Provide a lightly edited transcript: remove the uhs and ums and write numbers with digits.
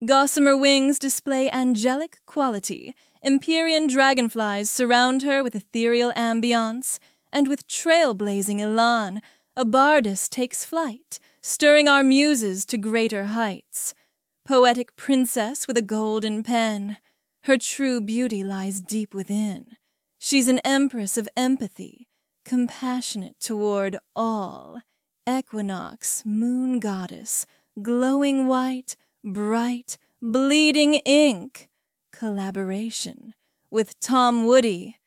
Gossamer wings display angelic quality. Empyrean dragonflies surround her with ethereal ambience, and with trailblazing elan, a bardess takes flight, stirring our muses to greater heights. Poetic princess with a golden pen, her true beauty lies deep within. She's an empress of empathy, compassionate toward all. Equinox, moon goddess, glowing white, bright, bleeding ink. Collaboration with Tom Woody,